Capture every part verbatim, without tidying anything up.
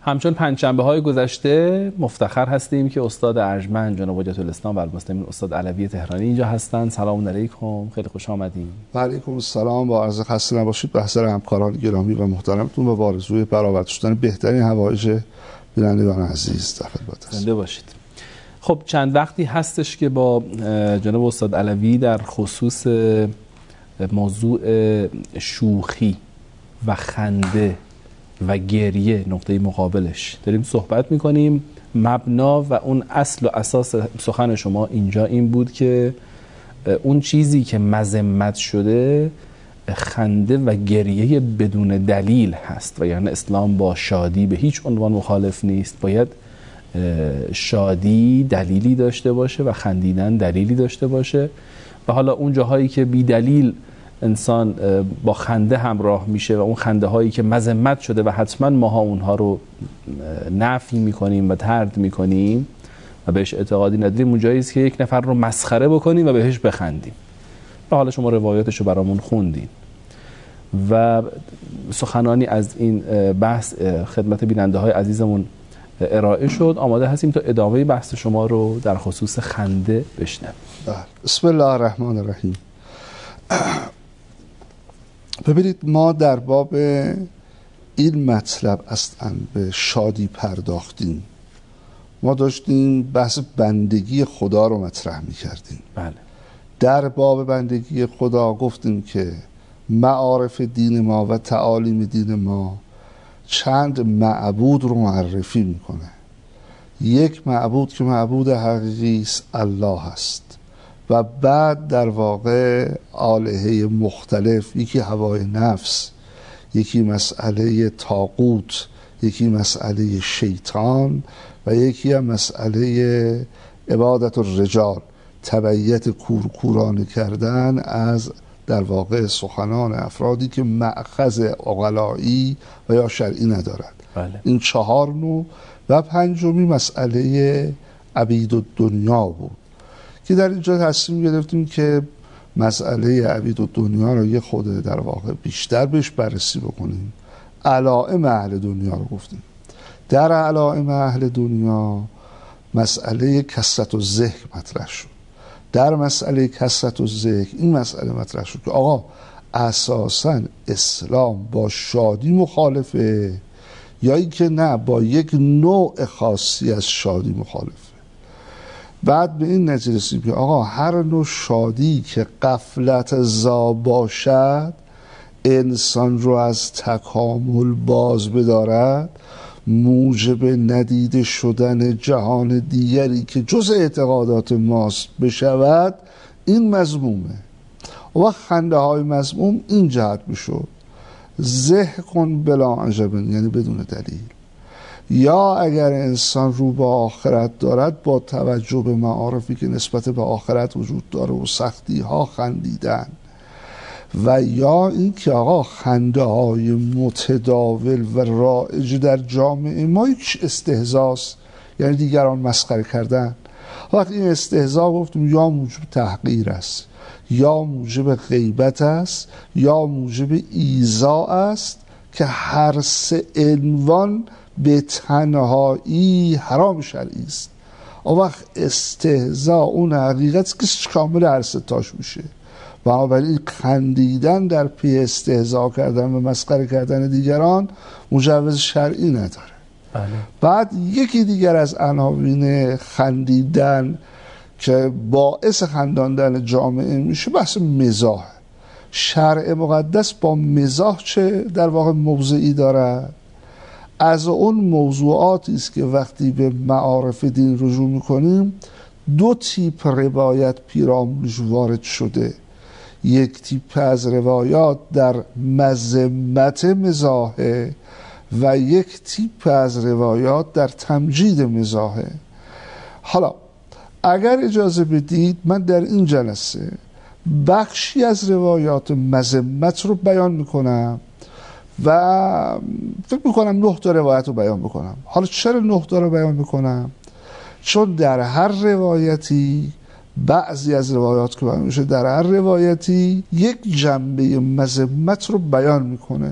همچون پنجشنبه های گذشته مفتخر هستیم که استاد ارجمند جناب حجت الاسلام و المسلمین استاد علوی تهرانی اینجا هستن. سلام علیکم، خیلی خوش آمدید. و علیکم السلام، با عرض خسته نباشید به حضرت همکاران گرامی و محترمتون و با آرزوی برآورده شدن بهترین حوایج بینندگان عزیز در خدمت هستم. زنده باشید. خب چند وقتی هستش که با جناب استاد علوی در خصوص موضوع شوخی و خنده و گریه نقطه مقابلش داریم صحبت میکنیم. مبنا و اون اصل و اساس سخن شما اینجا این بود که اون چیزی که مذمت شده خنده و گریه بدون دلیل هست و یعنی اسلام با شادی به هیچ عنوان مخالف نیست. باید شادی دلیلی داشته باشه و خندیدن دلیلی داشته باشه و حالا اون جاهایی که بی دلیل انسان با خنده همراه میشه و اون خنده هایی که مذمت شده و حتما ماها اونها رو نفی میکنیم و طرد میکنیم و بهش اعتقادی نداریم، اون جایی است که یک نفر رو مسخره بکنیم و بهش بخندیم. و حالا شما روایاتش رو برامون خوندین و سخنانی از این بحث خدمت بیننده های عزیزمون ارائه شد. آماده هستیم تا ادامه بحث شما رو در خصوص خنده بشنویم. بسم الله الرحمن الرحیم. ببینید، ما در باب این مطلب اصلا به شادی پرداختیم. ما داشتیم بحث بندگی خدا رو مطرح می کردیم. بله. در باب بندگی خدا گفتیم که معارف دین ما و تعالیم دین ما چند معبود رو معرفی میکنه. یک معبود که معبود حقیقی است الله است و بعد در واقع آلهه مختلف، یکی هوای نفس، یکی مسئله طاغوت، یکی مسئله شیطان و یکی هم مسئله عبادت الرجال، تبعیت کورکورانه کردن از در واقع سخنان افرادی که مأخذ عقلایی و یا شرعی ندارد. بله. این چهار نوع. و پنجمی مسئله عبید الدنیا بود که در اینجا تصمیم گرفتیم که مسئله عبید الدنیا رو یه خود در واقع بیشتر بهش بررسی بکنیم. علائم اهل دنیا رو گفتیم. در علائم اهل دنیا مسئله کثرت الذکر مطرح شد. در مسئله کثرت الذکر این مسئله مطرح شد که آقا اساساً اسلام با شادی مخالفه یا اینکه نه با یک نوع خاصی از شادی مخالفه. بعد به این نتیجه رسیدیم که آقا هر نوع شادی که غفلت زا باشد، انسان رو از تکامل باز بدارد، موجب ندیده شدن جهان دیگری که جز اعتقادات ماست بشود، این مذمومه. و خنده های مذموم این جهت میشد: ضحک بلا عجب، یعنی بدون دلیل، یا اگر انسان رو به آخرت دارد با توجه به معارفی که نسبت به آخرت وجود داره و سختی ها خندیدن، و یا این که آقا خنده های متداول و رایج در جامعه ما یک استهزاست، یعنی دیگران مسخره کردن. وقتی این استهزا گفتیم یا موجب تحقیر است، یا موجب غیبت است، یا موجب ایذا است که هر سه عنوان به تنهایی حرام شرعی است. اون وقت استهزا اون حقیقت که کامل هر سه تاش میشه. بنابراین خندیدن در پی استهزا کردن و مسخره کردن دیگران مجوز شرعی نداره. بله. بعد یکی دیگر از عناوین خندیدن که باعث خنداندن جامعه میشه بحث مزاح. شرع مقدس با مزاح چه در واقع موضعی دارد؟ از اون موضوعاتی است که وقتی به معارف دین رجوع میکنیم دو تیپ روایت پیرامونش وارد شده. یک تیپ از روایات در مذمت مزاحه و یک تیپ از روایات در تمجید مزاحه. حالا اگر اجازه بدید من در این جلسه بخشی از روایات مذمت رو بیان میکنم و فکر میکنم نه تا روایت رو بیان بکنم. حالا چرا نه تا رو بیان میکنم؟ چون در هر روایتی، بعضی از روایات که بیان میشه در هر روایتی یک جنبه مذمت رو بیان میکنه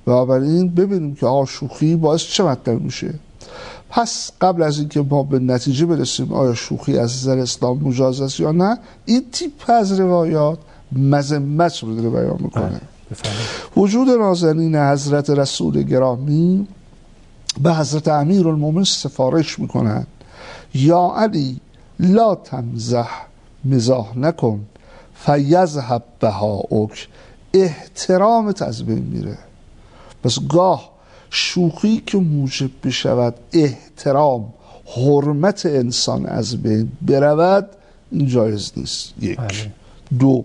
بنابراین ببینیم که آقا شوخی باعث چه مطلب میشه. پس قبل از اینکه ما به نتیجه برسیم آیا شوخی از نظر اسلام مجاز است یا نه، این تیپ از روایات مذمت رو داره بیان میکنه. وجود نازنین حضرت رسول گرامی به حضرت امیرالمومنین سفارش میکنند یا علی لا تمزح، مزاح نکن، فیذهب بهاؤک، احترامت از بین میره. پس گاه شوخی که موجب بشود احترام حرمت انسان از بین برود این جایز نیست. یک. بله. دو،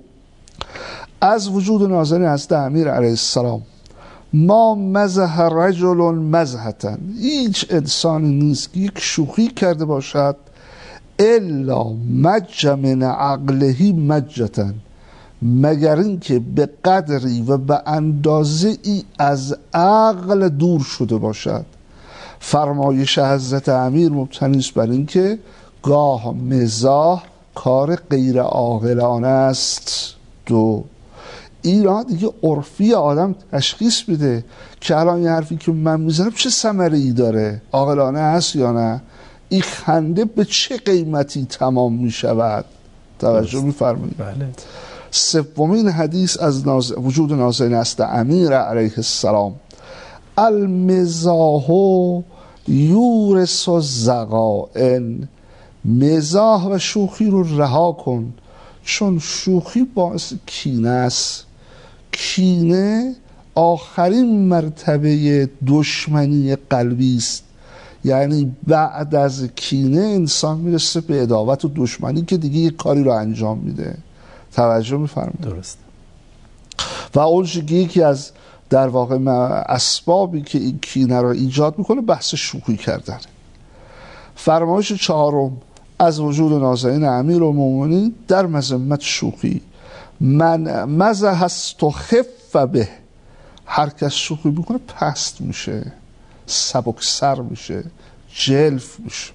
از وجود نازنین حضرت امیر علیه السلام ما مزح رجل مزحة، هیچ انسانی نیست که یک شوخی کرده باشد الا مج من عقله مجة، مگر اینکه به قدری و به اندازه ای از عقل دور شده باشد. فرمایش حضرت امیر مبتنی است بر اینکه گاه مزاح کار غیر عاقلانه است. دو، اینا دیگه عرفی آدم تشخیص بده که الان این حرفی که من میزنم چه ثمره ای داره، عاقلانه هست یا نه، این خنده به چه قیمتی تمام میشود. توجه میفرمایید. بله. سومین حدیث از ناز... وجود نازنین است امیر علیه السلام، المزاح یورث الذغائن، مزاح و شوخی رو رها کن چون شوخی باعث کینه است. کینه آخرین مرتبه دشمنی قلبی است، یعنی بعد از کینه انسان میرسه به عداوت و دشمنی که دیگه یک کاری رو انجام میده. توجه میفرمایید. درست. و اون یکی از در واقع اسبابی که این کینه رو ایجاد میکنه بحث شوخی کردن. فرمایش چهارم از وجود نازنین امیرالمومنین در مذمت شوخی، من مزح است و خف به، هر کس شوخی میکنه پست میشه، سبکسر میشه، جلف میشه.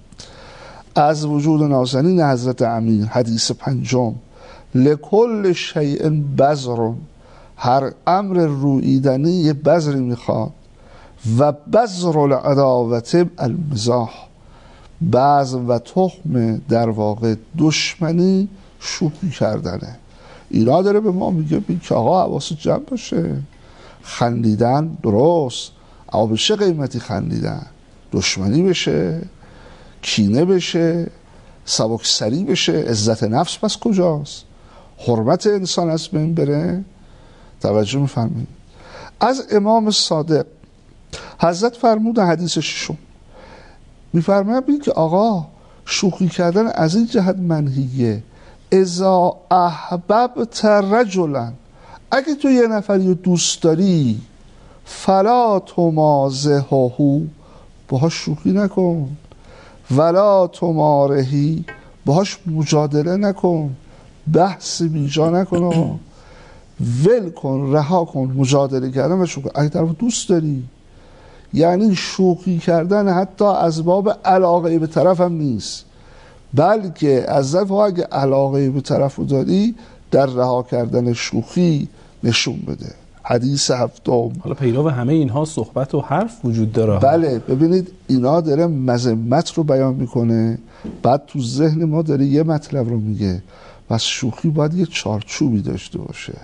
از وجود نازنین حضرت امیر حدیث پنجم، لکل شیء بذر، هر امر رویدنی یه بذری میخواد. و بذر العداوت المزاح، بذر و تخم در واقع دشمنی شوخی کردنه. اینا داره به ما میگه که آقا حواست جمع باشه، خندیدن درست، اما به چه قیمتی خندیدن؟ دشمنی بشه، کینه بشه، سبکسری بشه، عزت نفس پس کجاست؟ حرمت انسان از بین بره. توجه میفرمایید. از امام صادق حضرت فرمود حدیث ششم، میفرماید که آقا شوخی کردن از این جهت منهیه، اذا احببت رجلا، اگه تو یه نفری رو دوست داری، فلا تمازحه، باهاش شوخی نکن، ولا تمارهی، باهاش مجادله نکن، بحث بیجا نکن، ول کن، رها کن مجادله کردن و شوخی. اگه طرف دوست داری، یعنی شوخی کردن حتی از باب علاقه به طرف هم نیست، بلکه از ذات اگه علاقه به طرف رو داری در رها کردن شوخی نشون بده. حدیث هفتم. حالا پیرو همه اینها صحبت و حرف وجود داره. بله، ببینید اینا داره مذمت رو بیان میکنه، بعد تو ذهن ما داره یه مطلب رو میگه. پس شوخی باید یه چارچوبی داشته باشه،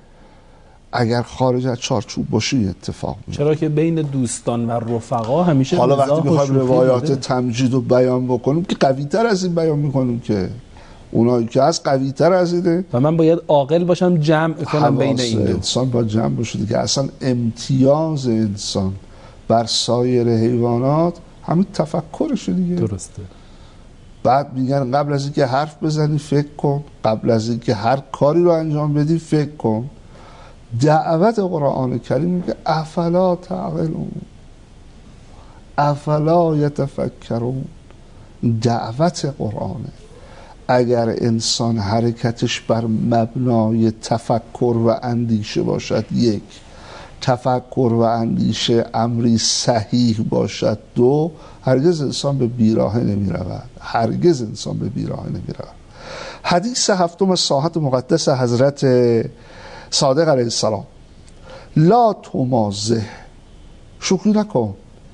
اگر خارج از چارچوب باشه اتفاق میفته. چرا که بین دوستان و رفقا همیشه حالا وقتی بخوایم روایات تمجید رو بیان بکنیم که قوی تر از این بیان میکنیم، که اونایی که از قوی تر از اینه و من باید عاقل باشم جمع کنم بین این دو. انسان باید جمع باشه که اصلا امتیاز انسان بر سایر حیوانات همین تفکرشه دیگه. درسته. بعد میگن قبل از اینکه حرف بزنی فکر کن، قبل از اینکه هر کاری رو انجام بدی فکر کن. دعوت قرآن کریم میگه افلا تعقلون، افلا یتفکرون. دعوت قرآنه. اگر انسان حرکتش بر مبنای تفکر و اندیشه باشد، یک، تفکر و اندیشه امری صحیح باشد، دو، هرگز انسان به بیراهه نمی رود. هرگز انسان به بیراهه نمی رود. حدیث هفتم ساحت مقدس حضرت صادق علیه السلام، لا تمازه، شوخی نکن.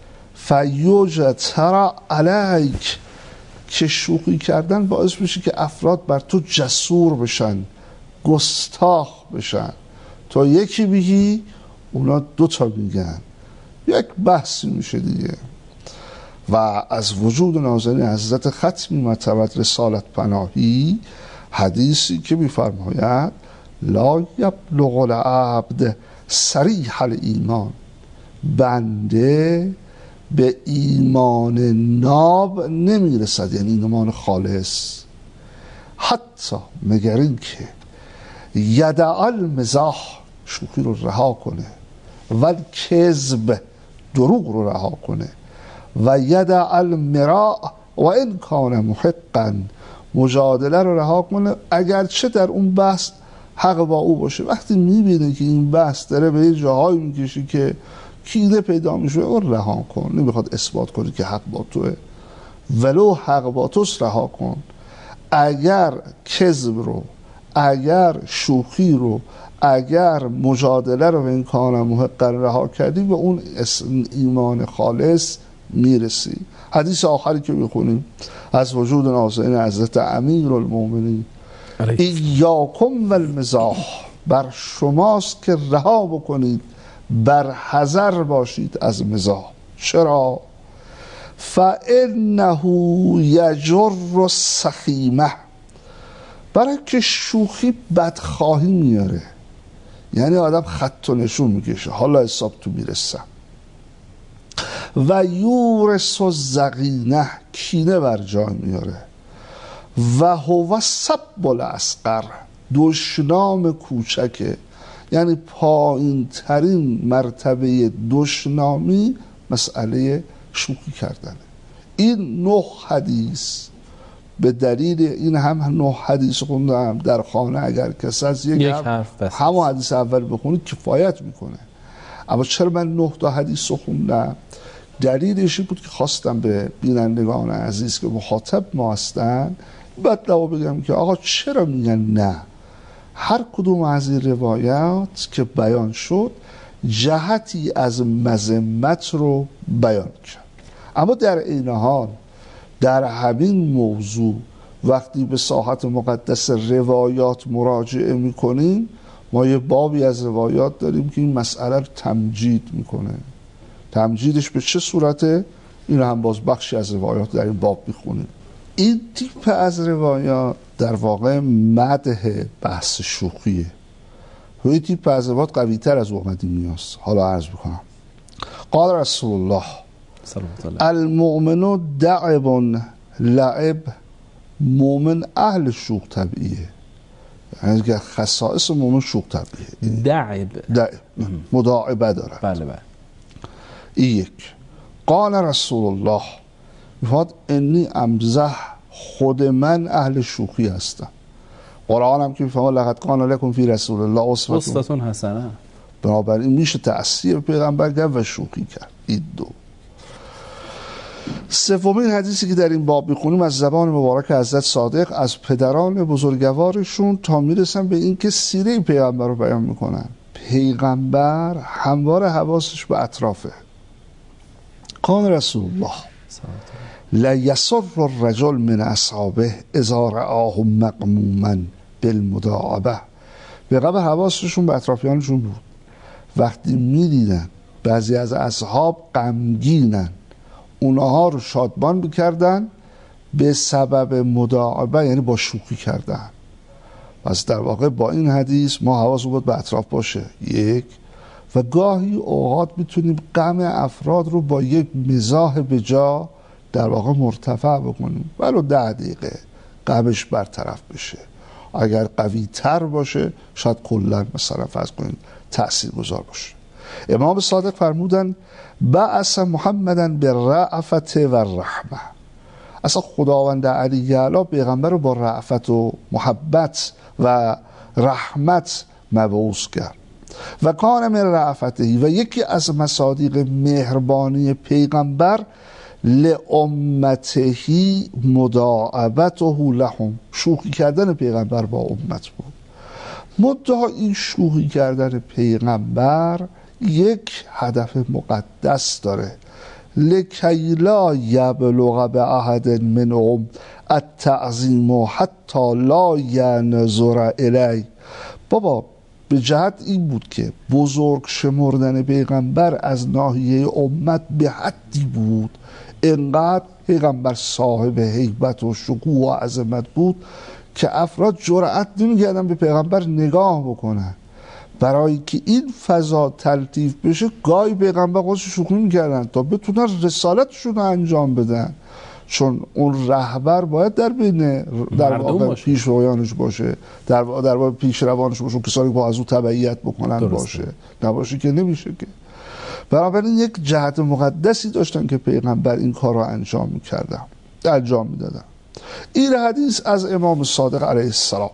فیجتر علیک، که شوخی کردن باعث میشه که افراد بر تو جسور بشن، گستاخ بشن. تا یکی بگی اونا دوتا میگن، یک بحثی میشه دیگه. و از وجود نازنین حضرت ختمی مرتبت رسالت پناهی حدیثی که میفرماید لا یبلغ العبد صریح الایمان، بنده به ایمان ناب نمیرسد، یعنی ایمان خالص، حتی مگر این که یدع المزاح، شوخی رو رها کنه، و کذب، دروغ رو رها کنه، و یدع المراء و این کان محقا، مجادله رو رها کنه اگرچه در اون بحث حق با او باشه. وقتی میبینه که این بحث داره به یه جاهایی میکشی که کینه پیدا میشه، اون رها کن. نمیخواد اثبات کنی که حق با توه، ولو حق با توست رها کن. اگر کذب رو، اگر شوخی رو، اگر مجادله رو به این کار محقا رها کردی، به اون ایمان خالص میرسی. حدیث آخری که میخونیم از وجود نازنین حضرت امیر المؤمنین ایاکم و المزاح، بر شماست که رها بکنید، بر حذر باشید از مزاح. چرا؟ فانه یجر السخیمه، برای که شوخی بدخواهی میاره، یعنی آدم خط و نشون میکشه، حالا حساب تو میرسم. و یورث الضغینه، کینه بر جای میاره. و هو سب الاصغر، دشنام کوچکه، یعنی پایین ترین مرتبه دشنامی مسئله شوخی کردنه. این نه حدیث، به دلیل این هم نه حدیث خوندم در خانه، اگر کسی از یک, یک حرف همون حدیث اول بخونید کفایت میکنه. اما چرا من نه تا حدیث خوندم؟ دلیلش بود که خواستم به بینندگان عزیز که مخاطب ما هستن مطلب بگم که آقا چرا میگن نه؟ هر کدوم از این روایات که بیان شد جهتی از مذمت رو بیان کرد، اما در این حال در همین موضوع وقتی به ساحت مقدس روایات مراجعه میکنیم، ما یه بابی از روایات داریم که این مسئله رو تمجید میکنه. تمجیدش به چه صورته؟ این هم باز بخشی از روایات در این باب میخونیم. این تیپ از روایات در واقع مدح بحث شوخیه. این تیپ از روایات قوی تر از اومدی میاست. حالا عرض بکنم. قال رسول الله المؤمن دعب لعب، مؤمن اهل شوخ طبعیه، یعنی که خصائص مؤمن شوخ طبعیه. دعب دعب مداعبه داره. بله بله. این یک. قال رسول الله میفاد انی امزح، خود من اهل شوخی هستم. قرآن هم که میفهمه لقد کان لکم فی رسول الله اسوة حسنه، بنابراین میشه تأثیر پیغمبر کرد و شوخی کرد. این دو. سومین حدیثی که در این باب میخونیم از زبان مبارک حضرت صادق از پدران بزرگوارشون تا میرسن به این که سیره پیغمبر رو بیان میکنن. پیغمبر هموار حواسش به اطرافه. قال رسول الله لا یسر الرجل من اصحابه اذا رآه مغموما بالمداعبه، به قبل حواسشون به اطرافیانشون بود. وقتی میدیدن بعضی از اصحاب غمگینن، اونها رو شادمان بکردن به سبب مداعبه، یعنی با شوخی کردن. پس در واقع با این حدیث ما حواسمون باید به اطراف باشه. یک، و گاهی اوقات میتونیم غم افراد رو با یک مزاح بجا در واقع مرتفع بکنیم، ولو ده دقیقه غمش برطرف بشه. اگر قوی تر باشه شاید کلا مثلا فرض کنیم تأثیر گذار باشه. امام صادق فرمودن بعث محمدن به رأفت و رحمه، اصلا خداوند علی اعلی پیغمبر رو با رأفت و محبت و رحمت مبعوث کرد. و کان من رأفته، و یکی از مصادیق مهربانی پیغمبر لامته مداعبته لهم، شوخی کردن پیغمبر با امت بود. منتها این شوخی کردن پیغمبر یک هدف مقدس داره، لکی لا یبلغ به احد منهم التعظیم حتی لا ینظر الی. بابا به جهت این بود که بزرگ شمردن پیغمبر از ناحیه امت به حدی بود، انقدر پیغمبر صاحب هیبت و شکوه و عظمت بود که افراد جرأت نمی‌کردن به پیغمبر نگاه بکنن. برای که این فضا تلطیف بشه گاهی پیغمبر خودش شوخی می‌کردن تا بتونن رسالتشون رو انجام بدن، چون اون رهبر باید در بین در واقع پیشروانش باشه، در واقع در واقع پیشروانش باشه، کسانی که با از او تبعیت بکنن درسته. باشه، نباشه که نمیشه که. بنابراین یک جهت مقدسی داشتن که پیغمبر این کار رو انجام می‌کردن، انجام می‌دادن. این حدیث از امام صادق علیه السلام،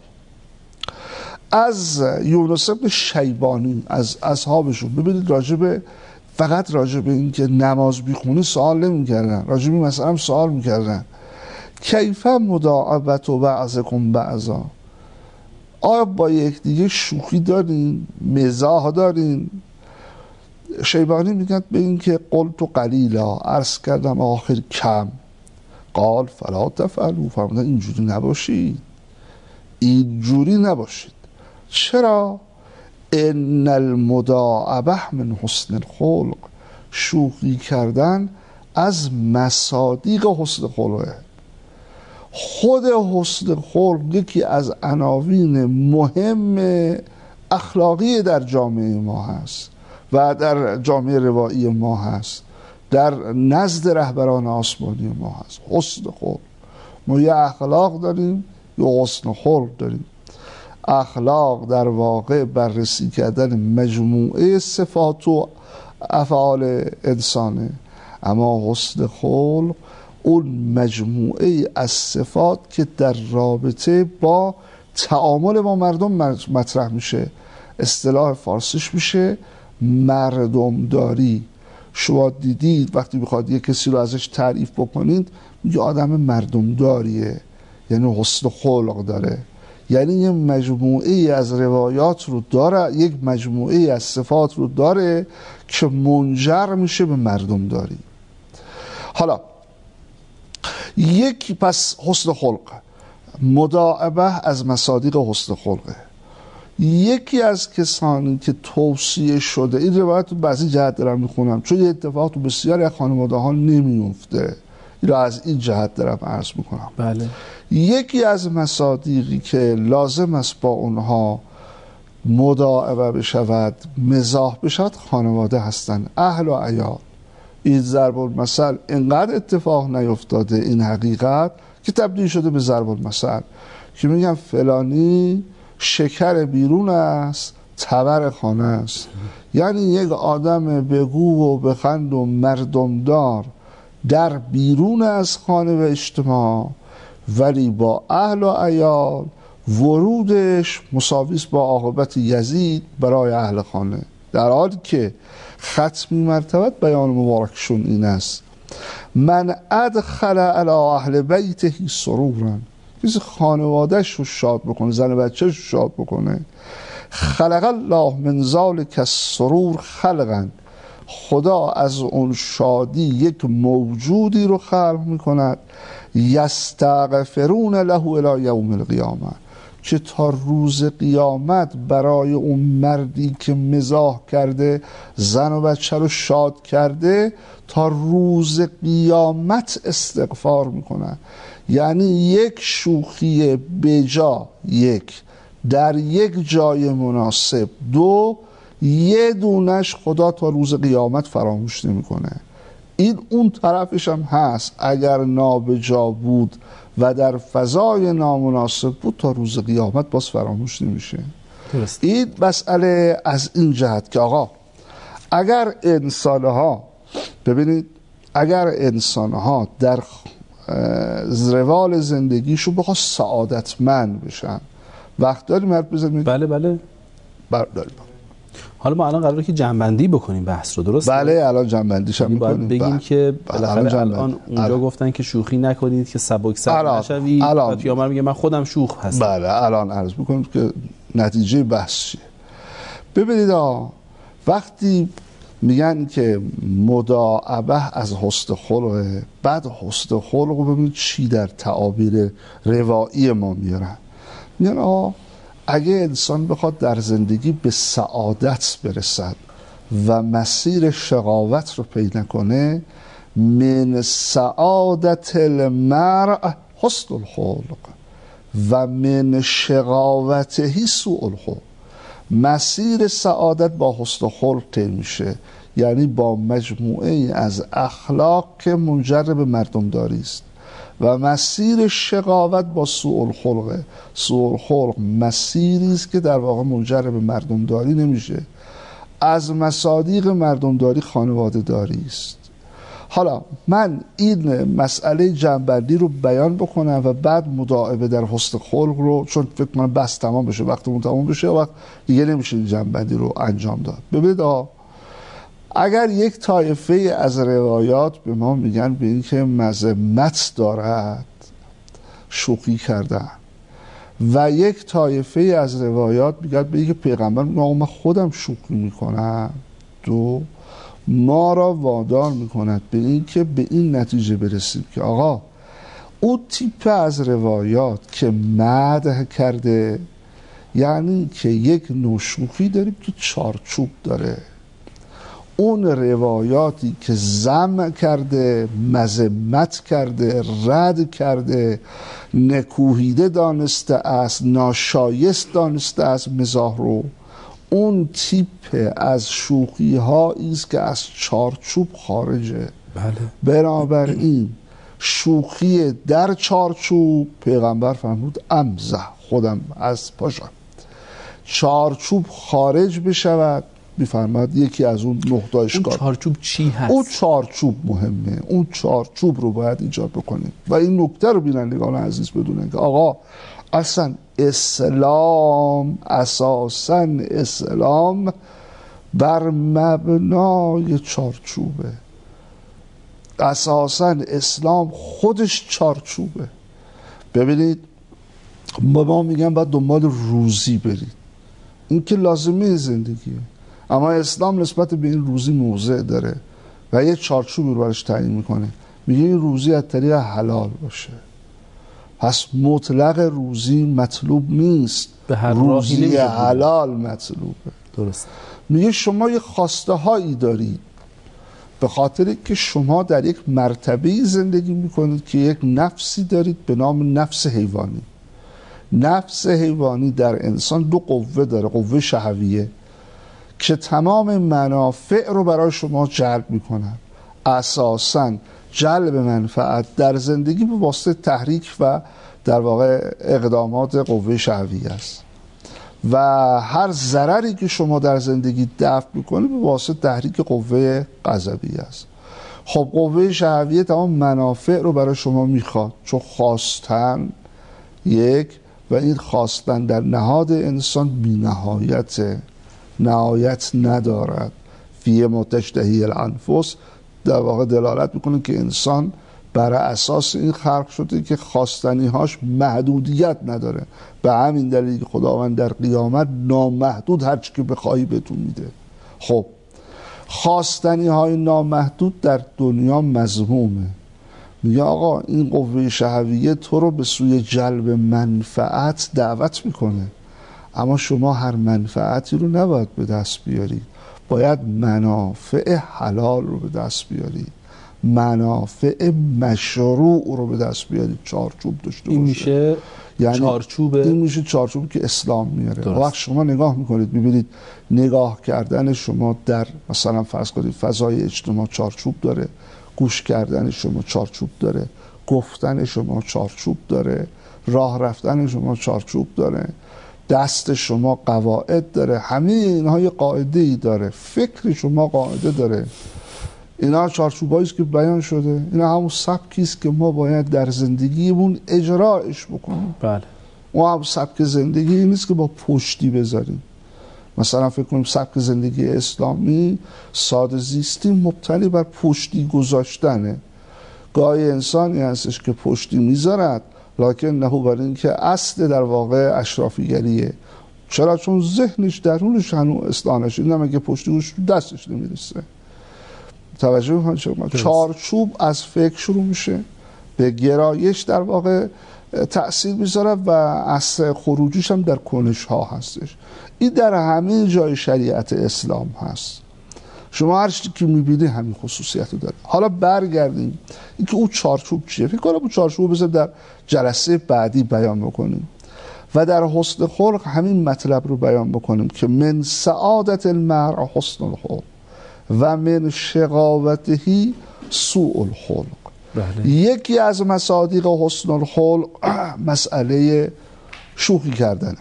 از یونس بن شیبانی، از اصحابشون. ببینید راجبه فقط راجبه این که نماز بیخونی سوال نمی‌کردن، راجبه مثلا سوال می‌کردن کیف مداعبت و بعضکم بعضا، آیا با یک دیگه شوخی دارین، مزاح دارین؟ شیبانی میگن به این که قلت قلیلا، عرض کردم آخر کم، قال فلا تفعلوا، فرمودن اینجوری نباشید، اینجوری نباشید. چرا؟ ان المداعبه من حسن الخلق، شوخی کردن از مصادیق حسن خلقه. خود حسن خلق یکی از عناوین مهم اخلاقی در جامعه ما هست و در جامعه روایی ما هست، در نزد رهبران آسمانی ما هست. حسن خلق، ما یه اخلاق داریم، یه حسن خلق داریم. اخلاق در واقع بررسی کردن مجموعه صفات و افعال انسانه، اما حسن خلق اون مجموعه از صفات که در رابطه با تعامل با مردم مطرح میشه. اصطلاح فارسیش میشه مردمداری. شما دیدید وقتی بخواد یک کسی رو ازش تعریف بکنید میگه آدم مردمداریه، یعنی حسن خلق داره، یعنی یه مجموعه از روایات رو داره، یک مجموعه از صفات رو داره که منجر میشه به مردمداری. حالا یکی پس حسن خلق، مداعبه از مصادیق حسن خلقه. یکی از کسانی که توصیه شده، این روایت رو بعضی جهت دارم میخونم چون یه اتفاق تو بسیاری از خانواده ها نمیفته، این رو از این جهت دارم عرض میکنم. بله. یکی از مصادیقی که لازم است با اونها مداعبه بشود، مزاح بشود، خانواده هستن، اهل و عیال. این ضرب المثل اینقدر اتفاق نیفتاده این حقیقت که تبدیل شده به ضرب المثل که میگم فلانی شکر بیرون است، تبر خانه است. یعنی یک آدم بگو و بخند و مردمدار در بیرون از خانه و اجتماع، ولی با اهل و عیال ورودش مساوی است با عاقبت یزید برای اهل خانه، در حالی که ختمی مرتبت بیان مبارکشون این است من ادخل علی اهل بیته سرورا، کسی خانوادهش رو شاد بکنه، زن بچهش رو شاد بکنه، خلق الله من ذلک السرور خلقا، خدا از اون شادی یک موجودی رو خلق میکند، یستغفرون له الی یوم القیامه، که تا روز قیامت برای اون مردی که مزاح کرده، زن و بچه رو شاد کرده، تا روز قیامت استغفار میکنن. یعنی یک شوخی بجا، یک در یک جای مناسب، دو یه دونش خدا تا روز قیامت فراموش نمیکنه. این اون طرفش هم هست، اگر نابجا بود و در فضای نامناسب بود تا روز قیامت باز فراموش نمیشه. درست. این مسئله از این جهت که آقا اگر انسانها، ببینید اگر انسانها در روال زندگیشون بخواه سعادتمند بشن، وقت داریم حرف بزنیم؟ بله بله برداریم. حالا ما الان قراره که جنبندی بکنیم بحث رو، درست؟ بله الان جنبندیش هم میکنیم. بگیم بله. که بالاخره الان, الان اونجا الان. گفتن که شوخی نکنید که سبک سر نشوید. پیامبر میگه من خودم شوخ هستم. بله الان عرض میکنیم که نتیجه بحث چیه؟ ببینید وقتی میگن که مداعبه از حسن خلقه، بعد حسن خلق رو ببینید چی در تعابیر روایی ما میارن. میگن آه اگه انسان بخواد در زندگی به سعادت برسد و مسیر شقاوت رو پی نکنه، من سعادت المرء حسن الخلق و من شقاوته سوء الخلق. مسیر سعادت با حسن خلق طی میشه، یعنی با مجموعه از اخلاق که منجر به مردمداری است، و مسیر شقاوت با سوء الخلق. سوء الخلق مسیری است که در واقع منجر به مردمداری نمیشه. از مصادیق مردمداری خانواده داری است. حالا من این مسئله جنبندی رو بیان بکنم و بعد مداعبه در حسن خلق رو، چون فکر کنم بس تمام بشه، وقتمون تمام بشه وقت دیگه نمیشه این جنبندی رو انجام داد. ببینید آه اگر یک طایفه از روایات به ما میگن به این که مذمت دارد، شوخی کردن، و یک طایفه از روایات میگن به این که پیغمبر میگن من خودم شوخی میکنم، دو ما را وادار میکند به این که به این نتیجه برسیم که آقا اون تیپ از روایات که مدح کرده، یعنی که یک نوع شوخی داریم که چارچوب داره. اون روایاتی که ذم کرده، مذمت کرده، رد کرده، نکوهیده دانسته است، ناشایست دانسته است مزاح رو، اون تیپ از شوخی هایی است که از چارچوب خارجه. بله. بنابراین شوخی در چارچوب، پیغمبر فرمود امزح، خودم از پاشم، چارچوب خارج بشود، میفرماد یکی از اون نقطه اشکال. اون چارچوب چی هست؟ اون چارچوب مهمه، اون چارچوب رو باید ایجاد بکنیم و این نکته رو بینندگان عزیز بدونن که آقا اصلا اسلام، اساسا اسلام بر مبنای چارچوبه. اساسا اسلام خودش چارچوبه. ببینید با ما میگن باید دنبال روزی برید، این که لازمه زندگیه، اما اسلام نسبت به این روزی موضع داره و یه چارچوبی رو برش تعیین میکنه، میگه این روزی از طریق حلال باشه. پس مطلق روزی مطلوب نیست، به هر روزی حلال مطلوبه. درست. میگه شما یه خواسته هایی دارید به خاطر که شما در یک مرتبه زندگی میکنید که یک نفسی دارید به نام نفس حیوانی. نفس حیوانی در انسان دو قوه داره، قوه شهویه که تمام منافع رو برای شما جلب میکنن. اساساً جلب منفعت در زندگی به واسطه تحریک و در واقع اقدامات قوه شهویه است و هر ضرری که شما در زندگی دفع میکنه به واسطه تحریک قوه غضبیه است. خب قوه شهویه تمام منافع رو برای شما میخواد، چون خواستن یک و این خواستن در نهاد انسان بی نهایت نهایت ندارد. فی متشتهی الانفس در واقع دلالت میکنه که انسان بر اساس این خلق شده که خواستنی هاش محدودیت نداره. به همین دلیل که خداوند در قیامت نامحدود هر چی که بخواهی بهتون میده. خب خواستنی های نامحدود در دنیا مذمومه. میگه آقا این قوه شهویه تو رو به سوی جلب منفعت دعوت میکنه، اما شما هر منفعتی رو نباید به دست بیارید، باید منافع حلال رو به دست بیارید، منافع مشروع رو به دست بیارید، چارچوب داشته باشه. این میشه یعنی چارچوب این میشه چارچوبی که اسلام میاره. درست. وقت شما نگاه میکنید ببینید نگاه کردن شما در مثلا فرض کنید فضای اجتماع چارچوب داره، گوش کردن شما چارچوب داره، گفتن شما چارچوب داره، راه رفتن شما چارچوب داره، دست شما قواعد داره، همه اینها یه قاعده ای داره، فکر شما قاعده داره. اینا چارچوبایی است که بیان شده، اینا همون سبکی است که ما باید در زندگیمون اجراش بکنیم. بله. ما هم سبک زندگی این نیست که با پشتی بذاریم. مثلا فکر کنیم سبک زندگی اسلامی ساده زیستی مبتنی بر پشتی گذاشتنه. گاهی انسانی هستش که پشتی میذارد لکن نه بر این که اصل در واقع اشرافیگریه، چرا؟ چون ذهنش درونش هنوز اصلاح نشده، اینم اگه پشتیش دستش نمیرسه. توجه میکنید شما؟ چارچوب از فکر شروع میشه، به گرایش در واقع تأثیر میذاره و اصل خروجیش هم در کنش ها هستش. این در همه جای شریعت اسلام هست. شما هر چیزی که میبینی همین خصوصیت رو داره. حالا برگردیم اینکه اون چارچوب چیه. فکر کنم اون چارچوب بذار در جلسه بعدی بیان بکنیم و در حسن خلق همین مطلب رو بیان بکنیم که من سعادت المرء حسن الخلق و من شقاوتهی سوء الخلق. بله. یکی از مصادیق حسن الخلق مسئله شوخی کردنه.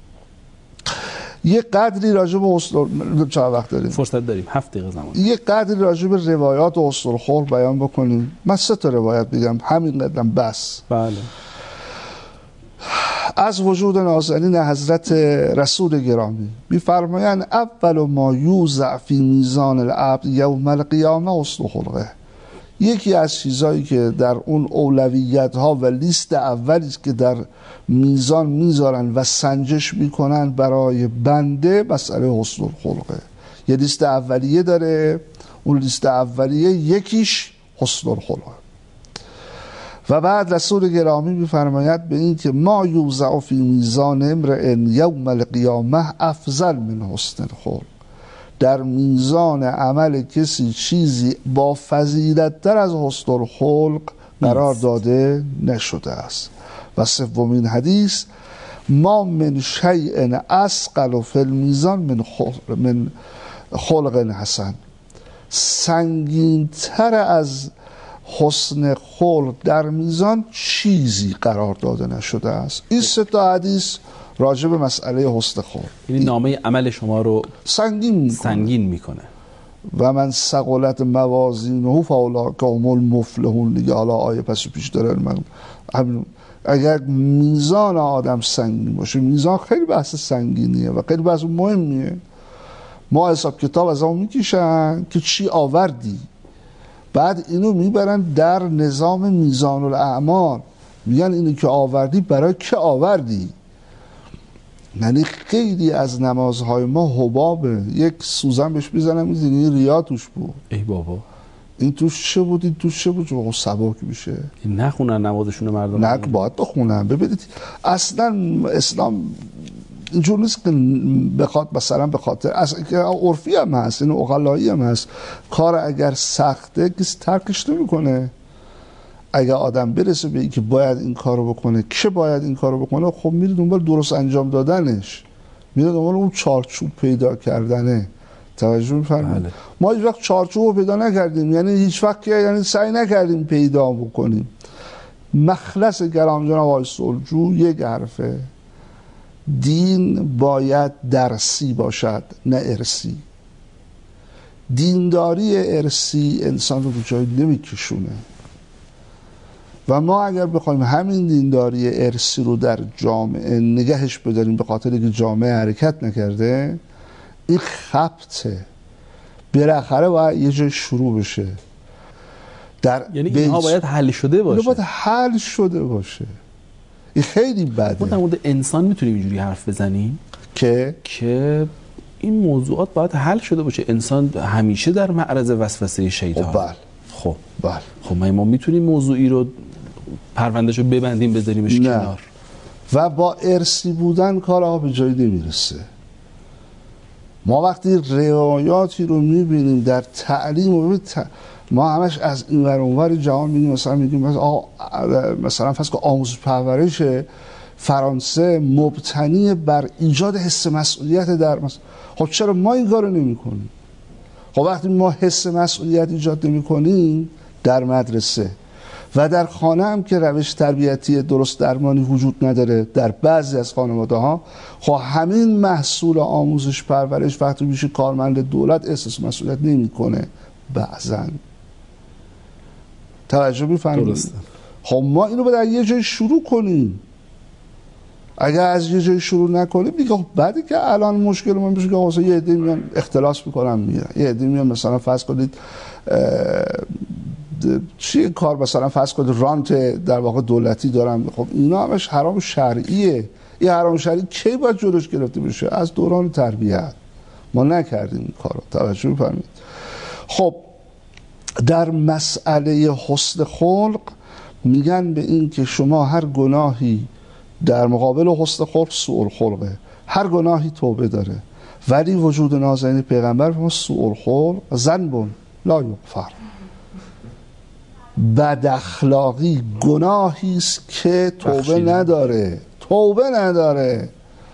یه قدری راجع به حسن، چند وقت داریم؟ فرصت داریم، هفت دقیقه زمان. یه قدری راجع به روایات حسن الخلق بیان بکنیم. من سه تا روایت بگم، همین قدرم بس. بله. از وجود نازنین حضرت رسول گرامی می‌فرمایند اول ما یوضع فی میزان العبد یوم القیامه حسن خلقه. یکی از چیزایی که در اون اولویت ها و لیست اولی است که در میزان میذارن و سنجش میکنن برای بنده مسئله حسن الخلقه. یه لیست اولیه داره، اون لیست اولیه یکیش حسن الخلقه. و بعد رسول گرامی میفرماید به این که ما یوضع فی میزان امرئ یوم القیامه افضل من حسن الخلق. در میزان عمل کسی چیزی با فضیلت تر از حسن الخلق قرار داده نشده است. و سومین حدیث ما من شیء اثقل فی المیزان من خلق من خلق حسن. سنگین تر از حسن خلق در میزان چیزی قرار داده نشده است. این سه تا حدیث راجع به مسئله حسن خلق، یعنی نامه عمل شما رو سنگین میکنه. سنگین میکنه. و من ثقلت موازینه فاولاک هم المفلحون. دیگه حالا آیه پس پیش داره. من همین اگر میزان آدم سنگین باشه، میزان خیلی بحث سنگینیه و خیلی بحث مهمیه. ما حساب کتاب از اون میکشن که چی آوردی، بعد اینو میبرن در نظام میزان الاعمال، میگن اینو که آوردی برای که آوردی. یعنی خیلی از نمازهای ما حبابه، یک سوزن بهش میزنم میزنی ریا توش بود. ای بابا این توش چه بود، این توش چه بود، چون سبک میشه. این نخونن نمازشون مردم. نه باید بخونن. ببینید اصلا اسلام اینجور نیست که بخاطر مثلا به خاطر اصلا عرفی هم هست، این عقلایی هم هست. کار اگر سخته کسی ترکش نمیکنه. اگر آدم برسه به این که باید این کارو بکنه، که باید این کارو بکنه، خب میره دنبال درست انجام دادنش، میره دنبال اون چارچوب پیدا کردنه. توجه می‌فرمایید؟ ما هیچ وقت چارچوب رو پیدا نکردیم، یعنی هیچ وقت یعنی سعی نکردیم پیدا بکنیم. مخلص گرام جناب آقای صلحجو یک حرفه: دین باید درسی باشد نه ارسی. دینداری ارسی انسان رو به جای نمیکشونه و ما اگر بخوایم همین دینداری ارسی رو در جامعه نگهش بداریم به خاطر اینکه جامعه حرکت نکرده، این خبطه. بالاخره باید یه جای شروع بشه. در یعنی اینها باید حل شده باشه. باید حل شده باشه. این خیلی بده. ما در مورد انسان میتونیم اینجوری حرف بزنیم که که این موضوعات باید حل شده باشه. انسان همیشه در معرض وسوسه شیطان. بله. خب بله. خب ما میتونیم موضوعی رو پروندهشو ببندیم بذاریمش کنار. و با ارسی بودن کارها به جایی نمیرسه. ما وقتی روایاتی رو میبینیم در تعلیم و ت... ما همش از این ور اون ور جهان میگیم، مثلا میگیم مثلا, مثلا فرض کن آموزش پرورش فرانسه مبتنی بر ایجاد حس مسئولیت در مثلا. خب چرا ما این کارو نمی‌کنیم؟ خب وقتی ما حس مسئولیت ایجاد نمی‌کنیم در مدرسه و در خانه هم که روش تربیتی درست درمانی وجود نداره در بعضی از خانواده ها، خب همین محصول آموزش پرورش وقتی میشه کارمند دولت احساس مسئولیت نمی‌کنه بعضن. توجه می‌فرمایید؟ خب ما اینو باید یه جای شروع کنیم. اگر از یه جای شروع نکنیم دیگه خب بعدی که الان مشکل ما میشه که واسه یه عده میان اختلاس میکنن میرن، یه عده میان مثلا فرض کنید چیه کار مثلا فرض کنید رانت در واقع دولتی دارن، خب اینا همش حرام شرعیه. این حرام شریک کی باید جلوش گرفته بشه؟ از دوران تربیت. ما نکردیم این کارو، توجه بفرمایید. خب در مسئله حسن خلق میگن به این که شما هر گناهی در مقابل حسن خلق سوء الخلقه، هر گناهی توبه داره، ولی وجود نازنین پیغمبر ما سوء الخلق ذنب لا یغفر، بد اخلاقی گناهی است که توبه بخشیده. نداره توبه نداره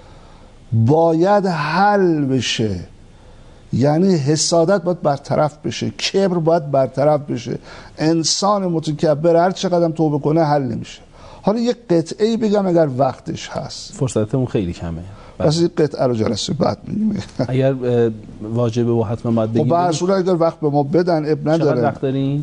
باید حل بشه. یعنی حسادت باید برطرف بشه، کبر باید برطرف بشه. انسان متکبر هر چقدر توبه کنه حل نمیشه. حالا یک قطعه بگم اگر وقتش هست، فرصتمون خیلی کمه، پس این قطعه رو جلسه بعد میگیم. اگر واجبه و حتما باید بگیم. خب به اصولا اگر وقت به ما بدن اب نداره. چقدر وقت دارین؟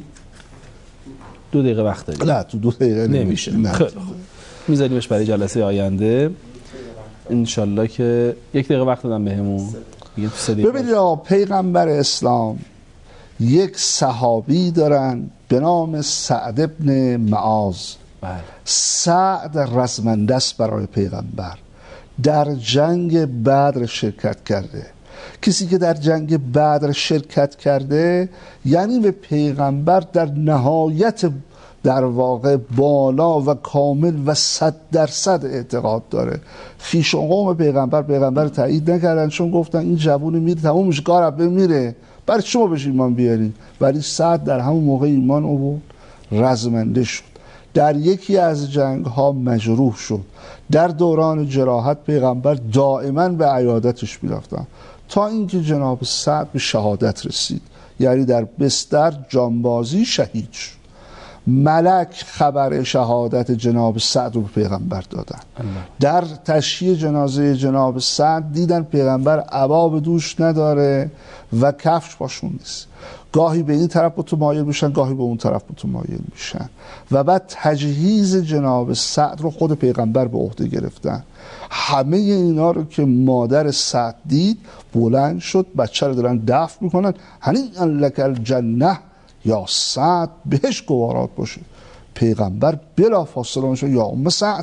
دو دقیقه وقت دارین؟ نه تو دو دقیقه نمیشه. خیلی خوب، میذاریمش برای جلسه آینده انشالله که یک دقیقه وقت دادم بهمون. ببینید پیغمبر اسلام یک صحابی دارن به نام سعد ابن معاذ. بله. سعد رزمنده است برای پیغمبر، در جنگ بدر شرکت کرده. کسی که در جنگ بدر شرکت کرده یعنی به پیغمبر در نهایت در واقع بالا و کامل و صد درصد اعتقاد داره. خویش و قوم پیغمبر پیغمبر تایید نکردن، چون گفتن این جوون میره تموم میشه، کار عبه میره، برای شما بهش ایمان بیارین. ولی سعد در همون موقع ایمان آورد، رزمنده شد، در یکی از جنگ ها مجروح شد. در دوران جراحت پیغمبر دائما به عیادتش میرفتن تا اینکه جناب سعد به شهادت رسید، یعنی در بستر جانبازی شهید شد. ملک خبر شهادت جناب سعد رو به پیغمبر دادن. در تشییع جنازه جناب سعد دیدن پیغمبر عبا به دوش نداره و کفش پاشون نیست، گاهی به این طرف متمایل میشن گاهی به اون طرف متمایل میشن. و بعد تجهیز جناب سعد رو خود پیغمبر به عهده گرفتن. همه اینا رو که مادر سعد دید بلند شد، بچه رو دارن دفن میکنن. هنیئا لک الجنه یا سعد، بهش گوارات باشه. پیغمبر بلا فاصله شد یا ام سعد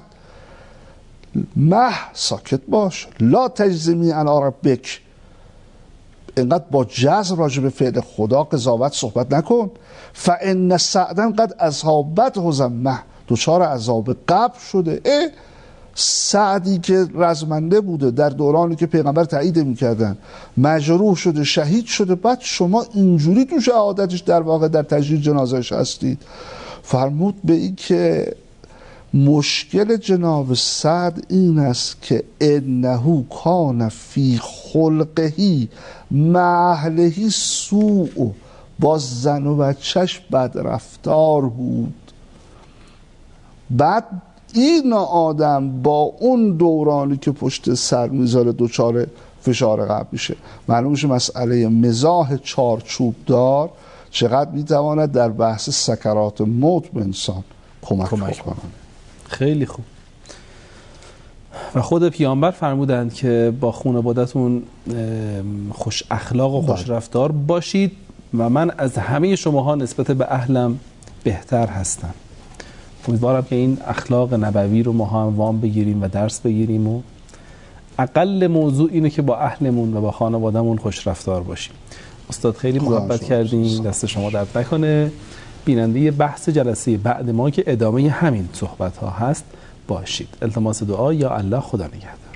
مه ساکت باش، لا تجزمی علی ربک، اینقدر با جزم راجع به فعل خدا قضاوت صحبت نکن. فان سعدا قد اصابته ذمه، دچار عذاب قبر شده. اه سعدی که رزمنده بوده در دورانی که پیغمبر تایید میکردن مجروح شده، شهید شده، بعد شما اینجوری تو شهادتش در واقع در تجهیز جنازهش هستید. فرمود به این که مشکل جناب سعد این است که انه کان فی خلقهی محلهی سوء، با زن و بچهش بد رفتار بود. بعد این آدم با اون دورانی که پشت سر میذاره دوچار فشار قلب میشه. معلوم میشه مسئله مزاح چارچوب دار چقدر میتواند در بحث سکرات موت به انسان کمک کنه. خیلی خوب. و خود پیامبر فرمودند که با خانواده‌تون خوش اخلاق و خوش رفتار باشید و من از همه شماها نسبت به اهلم بهتر هستم. امیدوارم که این اخلاق نبوی رو ما هم وام بگیریم و درس بگیریم و اقل موضوع اینه که با اهلمون و با خانوادهمون خوش رفتار باشیم. استاد خیلی محبت کردین، دست شما درد نکنه. بیننده بحث جلسه بعد ما که ادامه همین صحبت ها هست باشید. التماس دعا. یا الله، خدا نگهدار.